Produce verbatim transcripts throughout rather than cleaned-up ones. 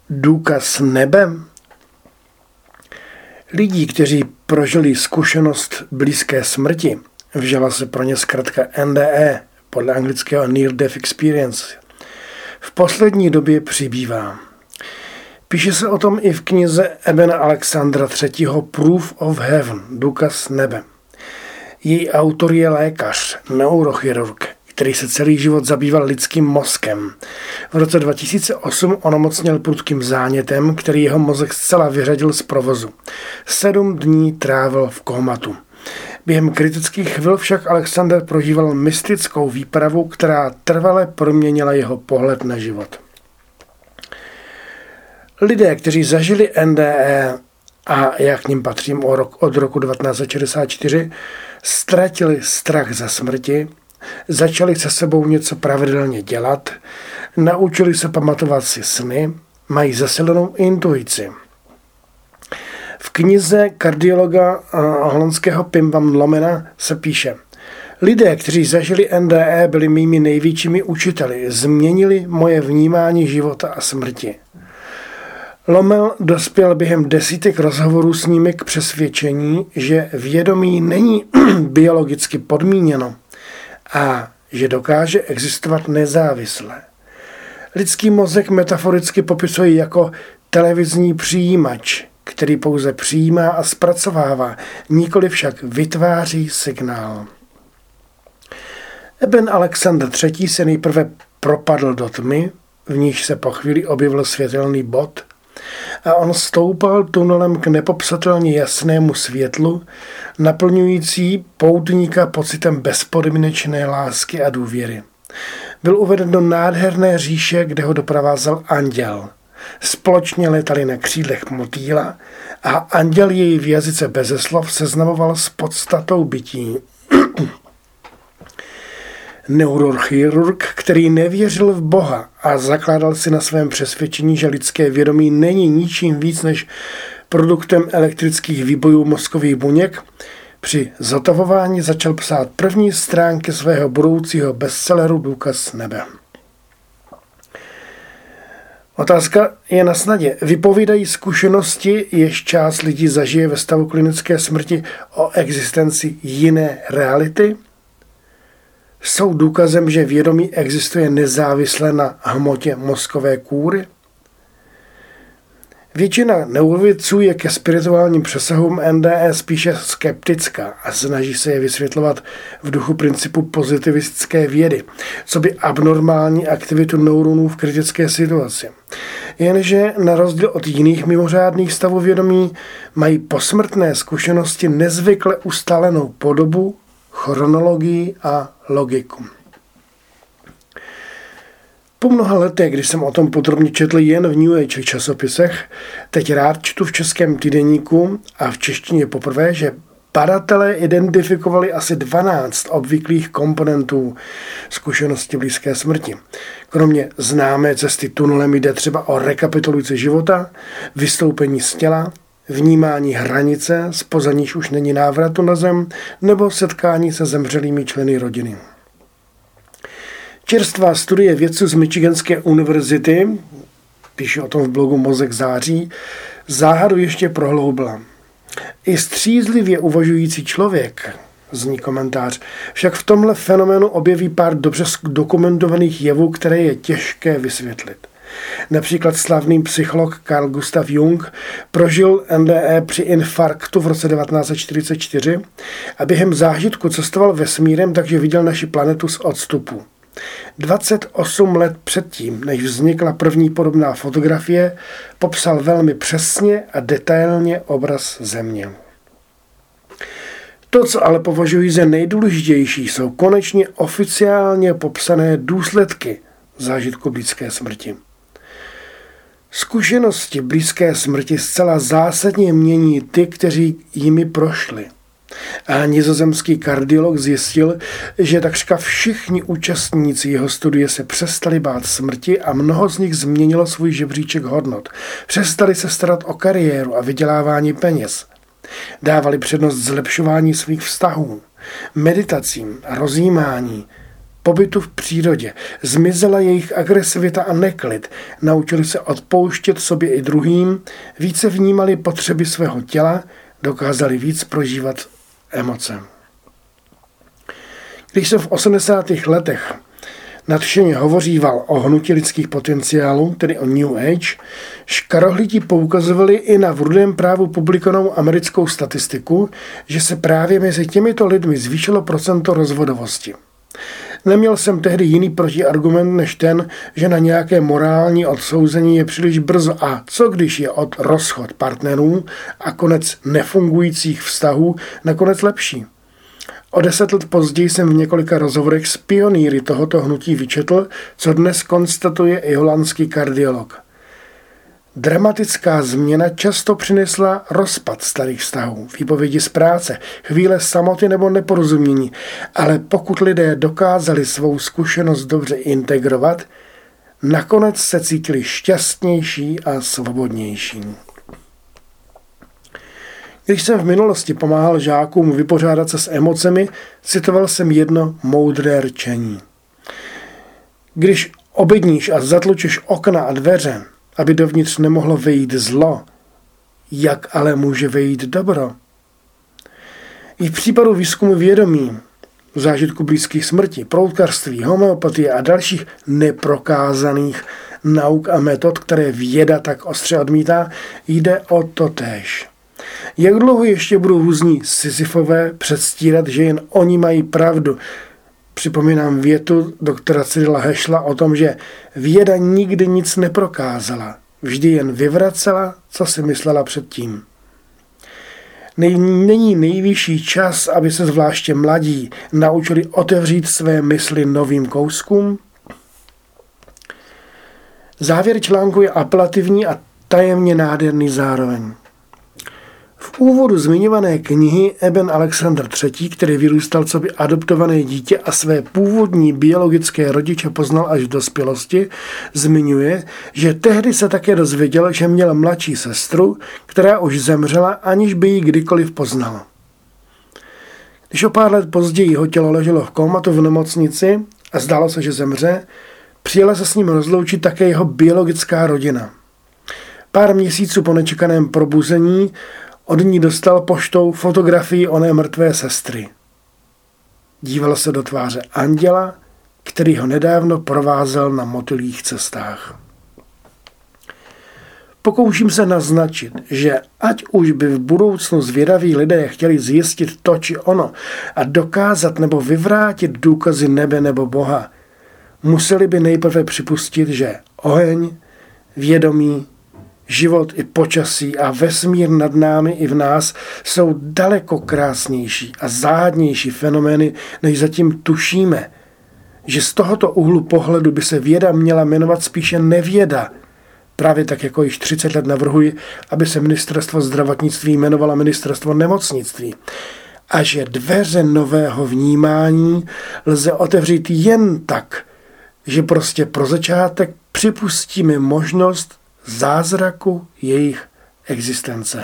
Důkaz nebe? Lidí, kteří prožili zkušenost blízké smrti, vžila se pro ně zkratka N D E, podle anglického Near Death Experience, v poslední době přibývá. Píše se o tom i v knize Ebena Alexandra třetího Proof of Heaven, Důkaz nebe. Její autor je lékař, neurochirurg, který se celý život zabýval lidským mozkem. V roce dva tisíce osm onemocněl prudkým zánětem, který jeho mozek zcela vyřadil z provozu. Sedm dní trávil v kómatu. Během kritických chvil však Alexander prožíval mystickou výpravu, která trvale proměnila jeho pohled na život. Lidé, kteří zažili N D E, a já k nim patřím od roku devatenáct set šedesát čtyři, ztratili strach ze smrti, začali se sebou něco pravidelně dělat, naučili se pamatovat si sny, mají zesilenou intuici. V knize kardiologa holandského Pim van Lommena se píše: lidé, kteří zažili N D E, byli mými největšími učiteli, změnili moje vnímání života a smrti. Lommel dospěl během desítek rozhovorů s nimi k přesvědčení, že vědomí není biologicky podmíněno a že dokáže existovat nezávisle. Lidský mozek metaforicky popisuje jako televizní přijímač, který pouze přijímá a zpracovává, nikoli však vytváří signál. Eben Alexander třetí se nejprve propadl do tmy, v níž se po chvíli objevil světelný bod, a on stoupal tunelem k nepopsatelně jasnému světlu, naplňující poutníka pocitem bezpodmínečné lásky a důvěry. Byl uveden do nádherné říše, kde ho doprovázel anděl. Společně letali na křídlech motýla a anděl jej v jazyce beze slov seznamoval s podstatou bytí. Neurochirurg, který nevěřil v Boha a zakládal si na svém přesvědčení, že lidské vědomí není ničím víc než produktem elektrických výbojů mozkových buněk, při zotavování začal psát první stránky svého budoucího bestselleru Důkaz nebe. Otázka je na snadě. Vypovídají zkušenosti, jež část lidí zažije ve stavu klinické smrti, o existenci jiné reality? Jsou důkazem, že vědomí existuje nezávisle na hmotě mozkové kůry? Většina neurovědců je ke spirituálním přesahům N D E spíše skeptická a snaží se je vysvětlovat v duchu principu pozitivistické vědy, co by abnormální aktivitu neuronů v kritické situaci. Jenže na rozdíl od jiných mimořádných stavů vědomí mají posmrtné zkušenosti nezvykle ustálenou podobu, chronologii a logiku. Po mnoha letech, když jsem o tom podrobně četl jen v New Age časopisech, teď rád čtu v českém týdeníku a v češtině poprvé, že badatelé identifikovali asi dvanáct obvyklých komponentů zkušenosti blízké smrti. Kromě známé cesty tunelem jde třeba o rekapitulaci života, vystoupení z těla, vnímání hranice, zpoza níž už není návratu na zem, nebo setkání se zemřelými členy rodiny. Čerstvá studie vědců z Michiganské univerzity, píše o tom v blogu Mozek září, záhadu ještě prohloubila. I střízlivě uvažující člověk, zní komentář, však v tomhle fenoménu objeví pár dobře dokumentovaných jevů, které je těžké vysvětlit. Například slavný psycholog Carl Gustav Jung prožil N D E při infarktu v roce devatenáct set čtyřicet čtyři a během zážitku cestoval vesmírem, takže viděl naši planetu z odstupu. dvacet osm let předtím, než vznikla první podobná fotografie, popsal velmi přesně a detailně obraz Země. To, co ale považuji za nejdůležitější, jsou konečně oficiálně popsané důsledky zážitku blízké smrti. Zkušenosti blízké smrti zcela zásadně mění ty, kteří jimi prošli. A nizozemský kardiolog zjistil, že takřka všichni účastníci jeho studie se přestali bát smrti a mnoho z nich změnilo svůj žebříček hodnot. Přestali se starat o kariéru a vydělávání peněz. Dávali přednost zlepšování svých vztahů, meditacím a rozjímání, pobytu v přírodě. Zmizela jejich agresivita a neklid. Naučili se odpouštět sobě i druhým, více vnímali potřeby svého těla, dokázali víc prožívat emoce. Když jsem v osmdesátých letech nadšeně hovoříval o hnutí lidských potenciálů, tedy o New Age, škarohlídi poukazovali i na v Rudém právu publikovanou americkou statistiku, že se právě mezi těmito lidmi zvýšilo procento rozvodovosti. Neměl jsem tehdy jiný protiargument než ten, že na nějaké morální odsouzení je příliš brzo a co když je od rozchod partnerů a konec nefungujících vztahů nakonec lepší. O deset let později jsem v několika rozhovorech s pionýry tohoto hnutí vyčetl, co dnes konstatuje i holandský kardiolog. Dramatická změna často přinesla rozpad starých vztahů, výpovědi z práce, chvíle samoty nebo neporozumění, ale pokud lidé dokázali svou zkušenost dobře integrovat, nakonec se cítili šťastnější a svobodnější. Když jsem v minulosti pomáhal žákům vypořádat se s emocemi, citoval jsem jedno moudré rčení. Když obydníš a zatlučeš okna a dveře, aby dovnitř nemohlo vejít zlo, jak ale může vejít dobro? I v případu výzkumu vědomí, zážitku blízkých smrti, proutkarství, homeopatie a dalších neprokázaných nauk a metod, které věda tak ostře odmítá, jde o totéž. Jak dlouho ještě budou různí Sisyfové předstírat, že jen oni mají pravdu? Připomínám větu doktora Cyrila Hešla o tom, že věda nikdy nic neprokázala, vždy jen vyvracela, co si myslela předtím. Není nejvyšší čas, aby se zvláště mladí naučili otevřít své mysli novým kouskům? Závěr článku je apelativní a tajemně nádherný zároveň. V úvodu zmiňované knihy Eben Alexander třetí., který vyrůstal coby adoptované dítě a své původní biologické rodiče poznal až v dospělosti, zmiňuje, že tehdy se také dozvěděl, že měl mladší sestru, která už zemřela, aniž by ji kdykoliv poznal. Když o pár let později jeho tělo leželo v komatu v nemocnici a zdálo se, že zemře, přijela se s ním rozloučit také jeho biologická rodina. Pár měsíců po nečekaném probuzení od ní dostal poštou fotografii oné mrtvé sestry. Díval se do tváře anděla, který ho nedávno provázel na motylích cestách. Pokouším se naznačit, že ať už by v budoucnu zvědaví lidé chtěli zjistit to či ono a dokázat nebo vyvrátit důkazy nebe nebo Boha, museli by nejprve připustit, že oheň, vědomí, život i počasí a vesmír nad námi i v nás jsou daleko krásnější a záhadnější fenomény, než zatím tušíme. Že z tohoto úhlu pohledu by se věda měla jmenovat spíše nevěda. Právě tak, jako již třicet let navrhuji, aby se ministerstvo zdravotnictví jmenovalo ministerstvo nemocnictví. A že dveře nového vnímání lze otevřít jen tak, že prostě pro začátek připustíme možnost zázraku jejich existence.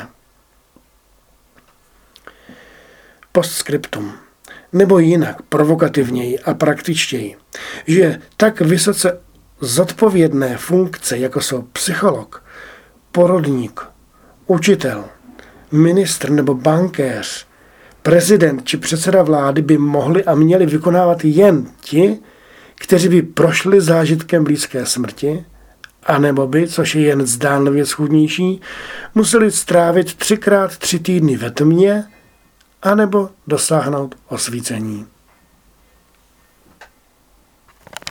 Postscriptum. Nebo jinak, provokativněji a praktičtěji, že tak vysoce zodpovědné funkce, jako jsou psycholog, porodník, učitel, ministr nebo bankéř, prezident či předseda vlády by mohli a měli vykonávat jen ti, kteří by prošli zážitkem blízké smrti, anebo by, což je jen zdánlivě schůdnější, museli strávit třikrát tři týdny ve tmě, anebo dosáhnout osvícení.